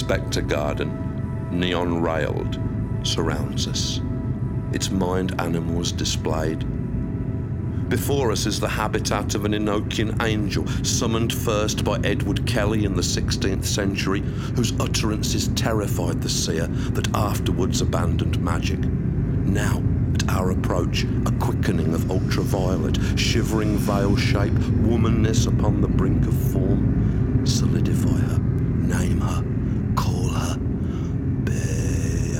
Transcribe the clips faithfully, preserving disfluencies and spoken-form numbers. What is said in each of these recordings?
spectre garden, neon railed, surrounds us, its mind animals displayed. Before us is the habitat of an Enochian angel, summoned first by Edward Kelly in the sixteenth century, whose utterances terrified the seer that afterwards abandoned magic. Now, at our approach, a quickening of ultraviolet, shivering veil shape, womanness upon the brink of form. Solidify her, name her, call her Beality.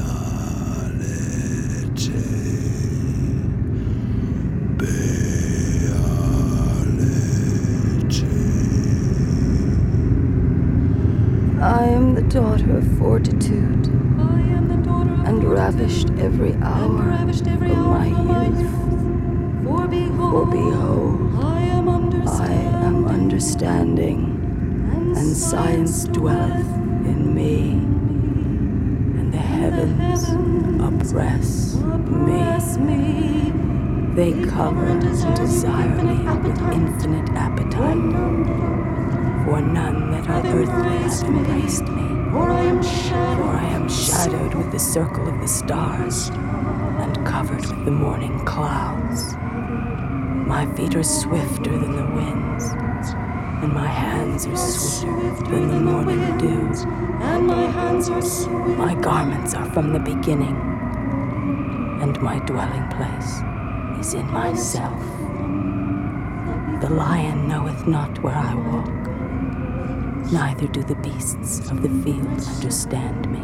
Beality. I am the daughter of fortitude, and ravished every hour of my youth. For behold, I am understanding, and science dwelleth in me, and the heavens oppress me. They cover and desire me with infinite appetite, for none that are earthly have embraced me. For I am shadowed, for I am shadowed with the circle of the stars, and covered with the morning clouds. My feet are swifter than the winds, and my hands are sweeter than the morning dew. And my hands are sweet. My garments are from the beginning, and my dwelling place is in myself. The lion knoweth not where I walk, neither do the beasts of the field understand me.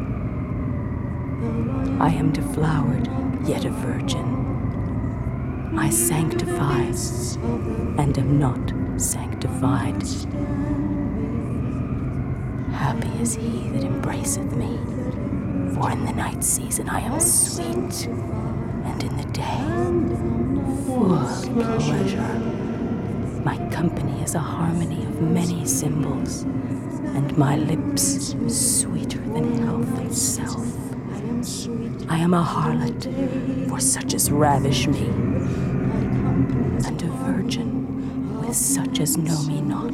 I am deflowered, yet a virgin. I sanctify, and am not sanctified. Happy is he that embraceth me, for in the night season I am sweet, and in the day full of pleasure. My company is a harmony of many symbols, and my lips sweeter than health itself. I am a harlot for such as ravish me, and a virgin with such as know me not.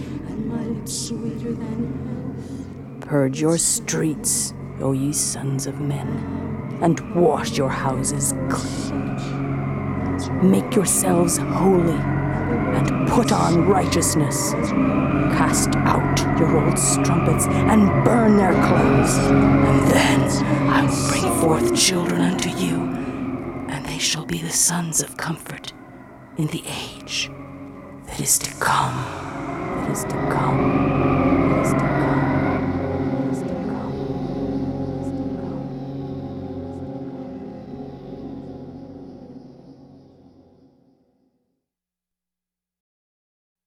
Purge your streets, O ye sons of men, and wash your houses clean. Make yourselves holy, and put on righteousness. Cast out your old strumpets, and burn their clothes. And then I will bring forth children unto you, and they shall be the sons of comfort in the age that is to come, that is to come.